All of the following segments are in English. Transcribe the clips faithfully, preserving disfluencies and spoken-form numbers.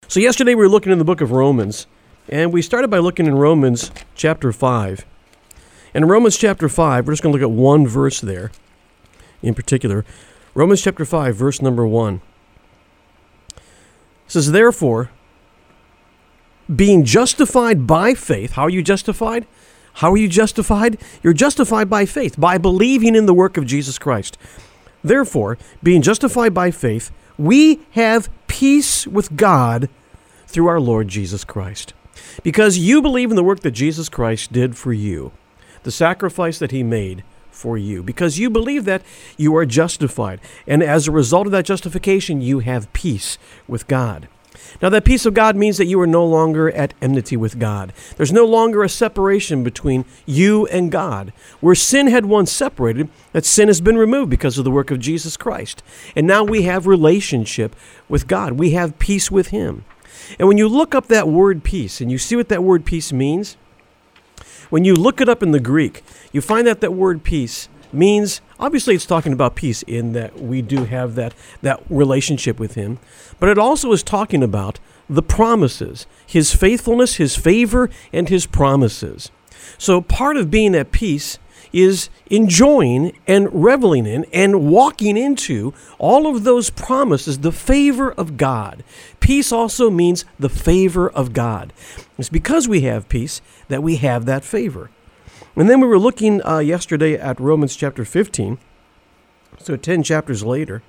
So yesterday we were looking in the book of Romans, and we started by looking in Romans chapter five. And in Romans chapter five, we're just going to look at one verse there in particular. Romans chapter five, verse number one. It says, therefore, being justified by faith. How are you justified? How are you justified? You're justified by faith, by believing in the work of Jesus Christ. Therefore, being justified by faith, we have peace with God through our Lord Jesus Christ. Because you believe in the work that Jesus Christ did for you, the sacrifice that he made for you. Because you believe that, you are justified. And as a result of that justification, you have peace with God. Now, that peace of God means that you are no longer at enmity with God. There's no longer a separation between you and God. Where sin had once separated, that sin has been removed because of the work of Jesus Christ. And now we have relationship with God. We have peace with him. And when you look up that word peace, and you see what that word peace means, when you look it up in the Greek, you find that that word peace means, obviously it's talking about peace in that we do have that, that relationship with him, but it also is talking about the promises, his faithfulness, his favor, and his promises. So part of being at peace is enjoying and reveling in and walking into all of those promises, the favor of God. Peace also means the favor of God. It's because we have peace that we have that favor. And then we were looking uh, yesterday at Romans chapter fifteen, so ten chapters later.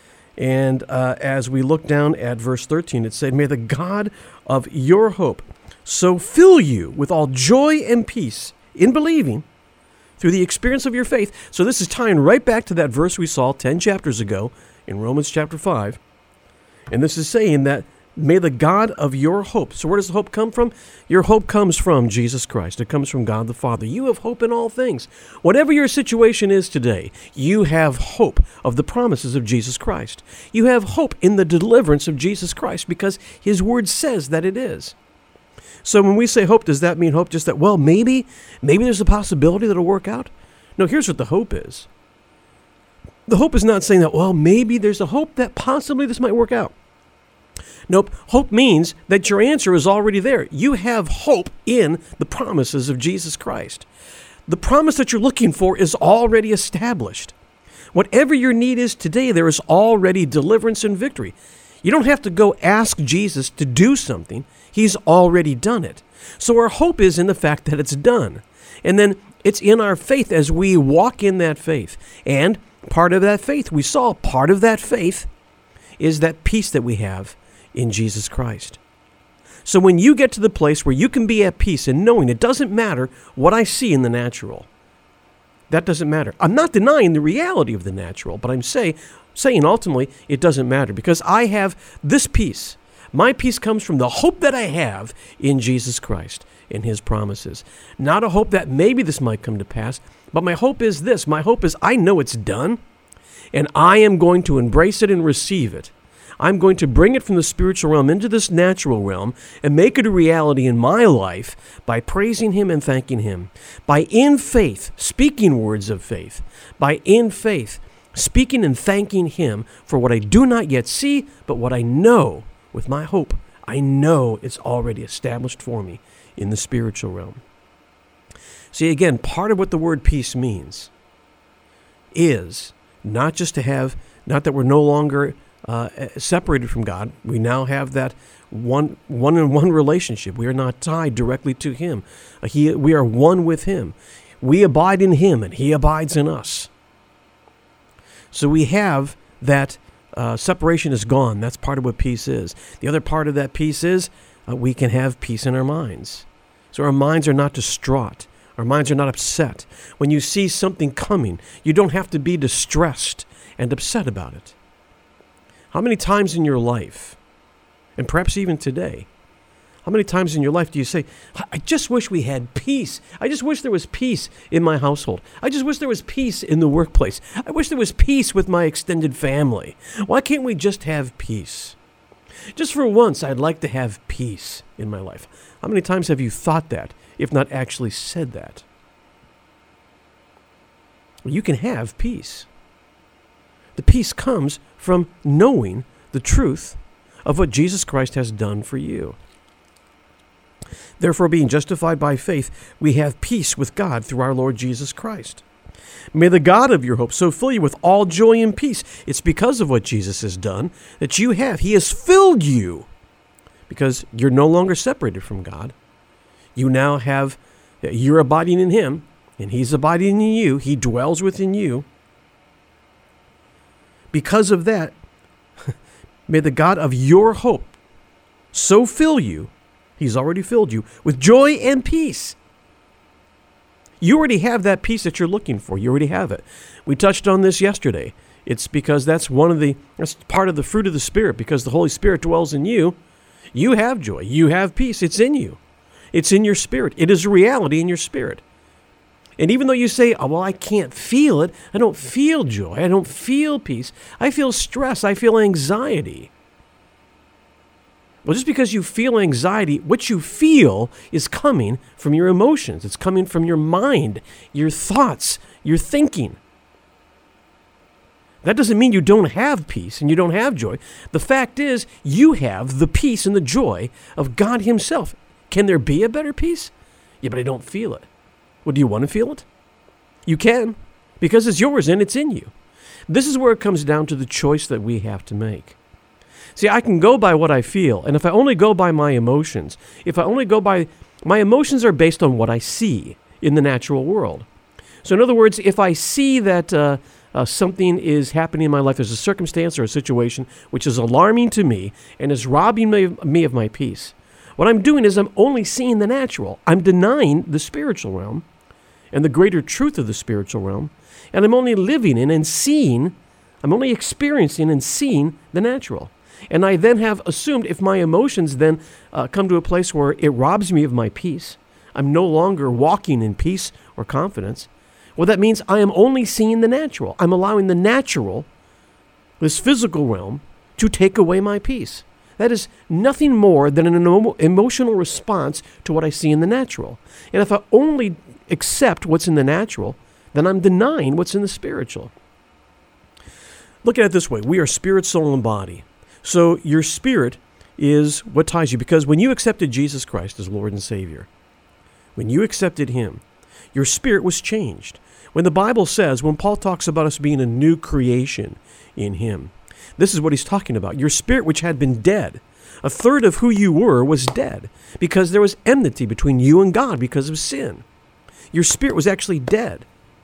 And uh, as we look down at verse thirteen, it said, may the God of your hope so fill you with all joy and peace in believing through the experience of your faith. So this is tying right back to that verse we saw ten chapters ago in Romans chapter five. And this is saying that may the God of your hope. So where does the hope come from? Your hope comes from Jesus Christ. It comes from God the Father. You have hope in all things. Whatever your situation is today, you have hope of the promises of Jesus Christ. You have hope in the deliverance of Jesus Christ because his word says that it is. So when we say hope, does that mean hope just that, well, maybe, maybe there's a possibility that it'll work out? No, here's what the hope is. The hope is not saying that, well, maybe there's a hope that possibly this might work out. Nope. Hope means that your answer is already there. You have hope in the promises of Jesus Christ. The promise that you're looking for is already established. Whatever your need is today, there is already deliverance and victory. You don't have to go ask Jesus to do something. He's already done it. So our hope is in the fact that it's done. And then it's in our faith as we walk in that faith. And part of that faith, we saw part of that faith is that peace that we have in Jesus Christ. So when you get to the place where you can be at peace and knowing it doesn't matter what I see in the natural, that doesn't matter. I'm not denying the reality of the natural, but I'm say, saying ultimately it doesn't matter because I have this peace. My peace comes from the hope that I have in Jesus Christ and his promises. Not a hope that maybe this might come to pass, but my hope is this. My hope is I know it's done, and I am going to embrace it and receive it. I'm going to bring it from the spiritual realm into this natural realm and make it a reality in my life by praising him and thanking him. By in faith, speaking words of faith. By in faith, speaking and thanking him for what I do not yet see, but what I know with my hope. I know it's already established for me in the spiritual realm. See, again, part of what the word peace means is not just to have, not that we're no longer Uh, separated from God. We now have that one one-on-one relationship. We are not tied directly to him. Uh, he, we are one with him. We abide in him and he abides in us. So we have that uh, separation is gone. That's part of what peace is. The other part of that peace is uh, we can have peace in our minds. So our minds are not distraught. Our minds are not upset. When you see something coming, you don't have to be distressed and upset about it. How many times in your life, and perhaps even today, how many times in your life do you say, I just wish we had peace. I just wish there was peace in my household. I just wish there was peace in the workplace. I wish there was peace with my extended family. Why can't we just have peace? Just for once, I'd like to have peace in my life. How many times have you thought that, if not actually said that? Well, you can have peace. The peace comes from knowing the truth of what Jesus Christ has done for you. Therefore, being justified by faith, we have peace with God through our Lord Jesus Christ. May the God of your hope so fill you with all joy and peace. It's because of what Jesus has done that you have. He has filled you because you're no longer separated from God. You now have, you're abiding in him, and he's abiding in you. He dwells within you. Because of that, may the God of your hope so fill you, he's already filled you, with joy and peace. You already have that peace that you're looking for. You already have it. We touched on this yesterday. It's because that's one of the, that's part of the fruit of the Spirit. Because the Holy Spirit dwells in you, you have joy. You have peace. It's in you. It's in your spirit. It is a reality in your spirit. And even though you say, oh, well, I can't feel it. I don't feel joy. I don't feel peace. I feel stress. I feel anxiety. Well, just because you feel anxiety, what you feel is coming from your emotions. It's coming from your mind, your thoughts, your thinking. That doesn't mean you don't have peace and you don't have joy. The fact is, you have the peace and the joy of God himself. Can there be a better peace? Yeah, but I don't feel it. Well, do you want to feel it? You can, because it's yours and it's in you. This is where it comes down to the choice that we have to make. See, I can go by what I feel, and if I only go by my emotions, if I only go by, my emotions are based on what I see in the natural world. So in other words, if I see that uh, uh, something is happening in my life, there's a circumstance or a situation which is alarming to me and is robbing me, me of my peace, what I'm doing is I'm only seeing the natural. I'm denying the spiritual realm and the greater truth of the spiritual realm, and I'm only living in and seeing, I'm only experiencing and seeing the natural. And I then have assumed if my emotions then uh, come to a place where it robs me of my peace, I'm no longer walking in peace or confidence, well, that means I am only seeing the natural. I'm allowing the natural, this physical realm, to take away my peace. That is nothing more than an emo- emotional response to what I see in the natural. And if I only accept what's in the natural, then I'm denying what's in the spiritual. Look at it this way. We are spirit, soul, and body. So your spirit is what ties you. Because when you accepted Jesus Christ as Lord and Savior, when you accepted him, your spirit was changed. When the Bible says, when Paul talks about us being a new creation in him, this is what he's talking about. Your spirit, which had been dead, a third of who you were was dead because there was enmity between you and God because of sin. Your spirit was actually dead.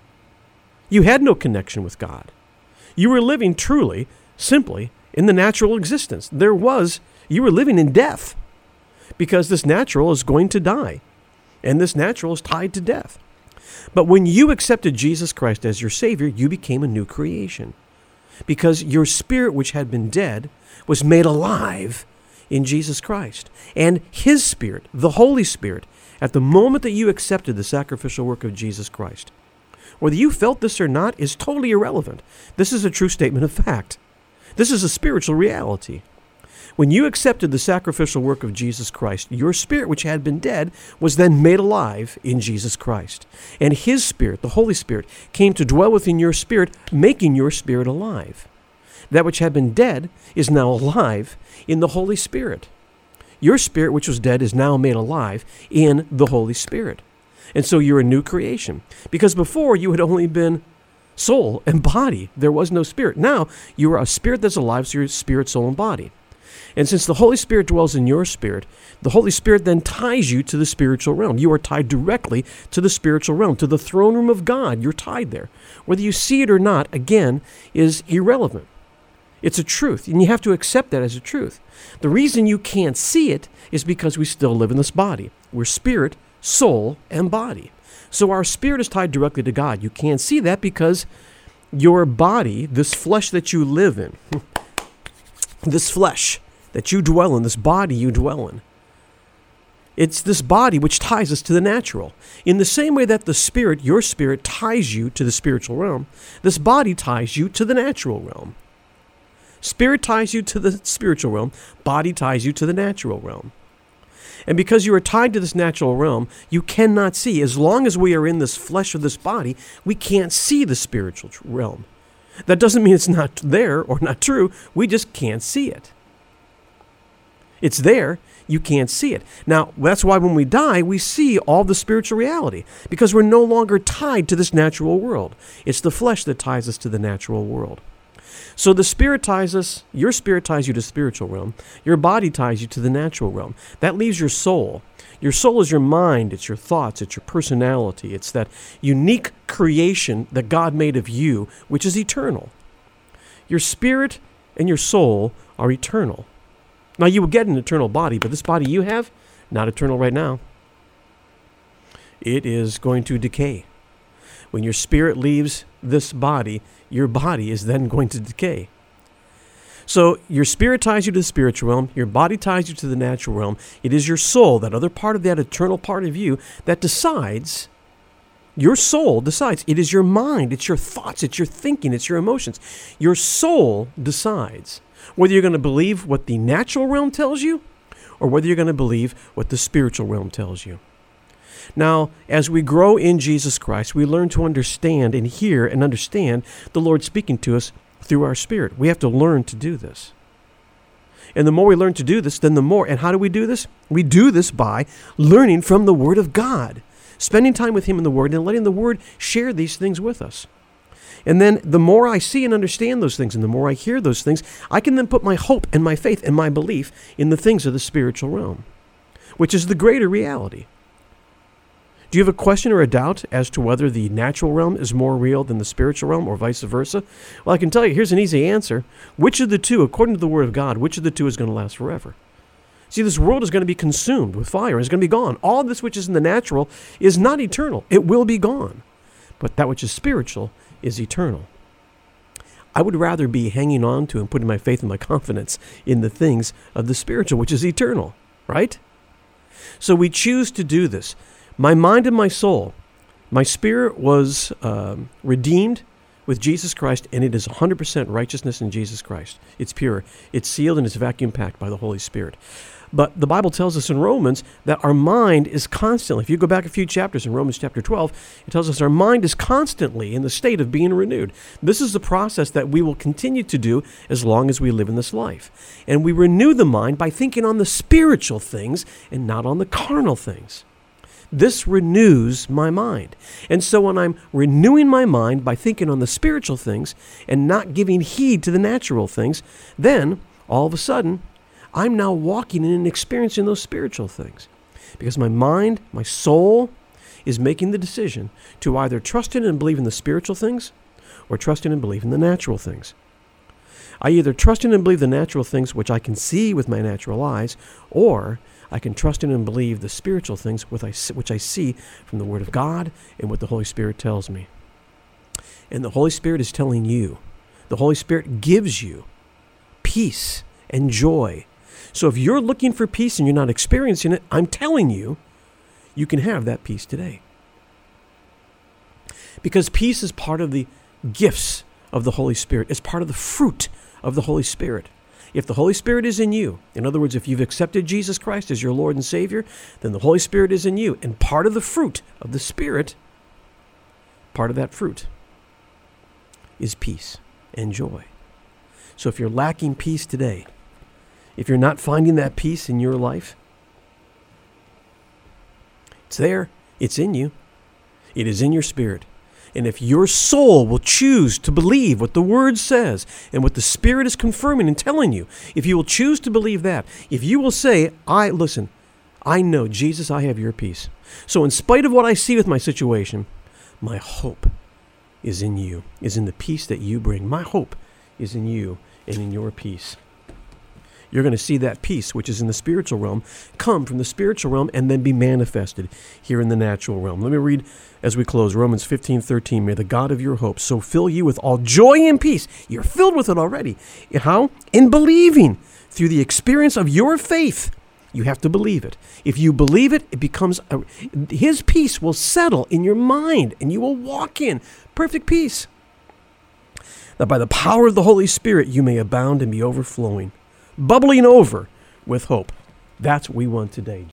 You had no connection with God. You were living truly, simply, in the natural existence. There was, you were living in death because this natural is going to die and this natural is tied to death. But when you accepted Jesus Christ as your Savior, you became a new creation because your spirit, which had been dead, was made alive in Jesus Christ. And his Spirit, the Holy Spirit, at the moment that you accepted the sacrificial work of Jesus Christ, whether you felt this or not is totally irrelevant. This is a true statement of fact. This is a spiritual reality. When you accepted the sacrificial work of Jesus Christ, your spirit, which had been dead, was then made alive in Jesus Christ. And his Spirit, the Holy Spirit, came to dwell within your spirit, making your spirit alive. That which had been dead is now alive in the Holy Spirit. Your spirit, which was dead, is now made alive in the Holy Spirit. And so you're a new creation. Because before you had only been soul and body. There was no spirit. Now you are a spirit that's alive, so you're spirit, soul, and body. And since the Holy Spirit dwells in your spirit, the Holy Spirit then ties you to the spiritual realm. You are tied directly to the spiritual realm, to the throne room of God. You're tied there. Whether you see it or not, again, is irrelevant. It's a truth, and you have to accept that as a truth. The reason you can't see it is because we still live in this body. We're spirit, soul, and body. So our spirit is tied directly to God. You can't see that because your body, this flesh that you live in, this flesh that you dwell in, this body you dwell in, it's this body which ties us to the natural. In the same way that the spirit, your spirit, ties you to the spiritual realm, this body ties you to the natural realm. Spirit ties you to the spiritual realm, body ties you to the natural realm. And because you are tied to this natural realm, you cannot see. As long as we are in this flesh of this body, we can't see the spiritual realm. That doesn't mean it's not there or not true. We just can't see it. It's there. You can't see it. Now, that's why when we die, we see all the spiritual reality, because we're no longer tied to this natural world. It's the flesh that ties us to the natural world. So the spirit ties us, your spirit ties you to the spiritual realm. Your body ties you to the natural realm. That leaves your soul. Your soul is your mind. It's your thoughts. It's your personality. It's that unique creation that God made of you, which is eternal. Your spirit and your soul are eternal. Now, you will get an eternal body, but this body you have, not eternal right now. It is going to decay. When your spirit leaves this body, your body is then going to decay. So your spirit ties you to the spiritual realm. Your body ties you to the natural realm. It is your soul, that other part of that eternal part of you, that decides. Your soul decides. It is your mind. It's your thoughts. It's your thinking. It's your emotions. Your soul decides whether you're going to believe what the natural realm tells you or whether you're going to believe what the spiritual realm tells you. Now, as we grow in Jesus Christ, we learn to understand and hear and understand the Lord speaking to us through our spirit. We have to learn to do this. And the more we learn to do this, then the more. And how do we do this? We do this by learning from the Word of God, spending time with Him in the Word and letting the Word share these things with us. And then the more I see and understand those things and the more I hear those things, I can then put my hope and my faith and my belief in the things of the spiritual realm, which is the greater reality. Do you have a question or a doubt as to whether the natural realm is more real than the spiritual realm or vice versa? Well, I can tell you, here's an easy answer. Which of the two, according to the Word of God, which of the two is going to last forever? See, this world is going to be consumed with fire. It's going to be gone. All this which is in the natural is not eternal. It will be gone. But that which is spiritual is eternal. I would rather be hanging on to and putting my faith and my confidence in the things of the spiritual, which is eternal, right? So we choose to do this. My mind and my soul, my spirit was um, redeemed with Jesus Christ, and it is one hundred percent righteousness in Jesus Christ. It's pure. It's sealed and it's vacuum packed by the Holy Spirit. But the Bible tells us in Romans that our mind is constantly, if you go back a few chapters in Romans chapter twelve, it tells us our mind is constantly in the state of being renewed. This is the process that we will continue to do as long as we live in this life. And we renew the mind by thinking on the spiritual things and not on the carnal things. This renews my mind. And so when I'm renewing my mind by thinking on the spiritual things and not giving heed to the natural things, then all of a sudden, I'm now walking in and experiencing those spiritual things. Because my mind, my soul, is making the decision to either trust in and believe in the spiritual things or trust in and believe in the natural things. I either trust in and believe the natural things which I can see with my natural eyes, or I can trust in and believe the spiritual things which I see from the Word of God and what the Holy Spirit tells me. And the Holy Spirit is telling you. The Holy Spirit gives you peace and joy. So if you're looking for peace and you're not experiencing it, I'm telling you, you can have that peace today. Because peace is part of the gifts of the Holy Spirit. It's part of the fruit of the Holy Spirit. If the Holy Spirit is in you, in other words, if you've accepted Jesus Christ as your Lord and Savior, then the Holy Spirit is in you. And part of the fruit of the Spirit, part of that fruit, is peace and joy. So if you're lacking peace today, if you're not finding that peace in your life, it's there. It's in you. It is in your spirit. And if your soul will choose to believe what the Word says and what the Spirit is confirming and telling you, if you will choose to believe that, if you will say, I, listen, I know, Jesus, I have your peace. So in spite of what I see with my situation, my hope is in you, is in the peace that you bring. My hope is in you and in your peace. You're going to see that peace, which is in the spiritual realm, come from the spiritual realm and then be manifested here in the natural realm. Let me read as we close Romans fifteen thirteen. May the God of your hope so fill you with all joy and peace. You're filled with it already. How? In believing through the experience of your faith. You have to believe it. If you believe it, it becomes, a, His peace will settle in your mind and you will walk in perfect peace. That by the power of the Holy Spirit, you may abound and be overflowing, bubbling over with hope. That's what we want today.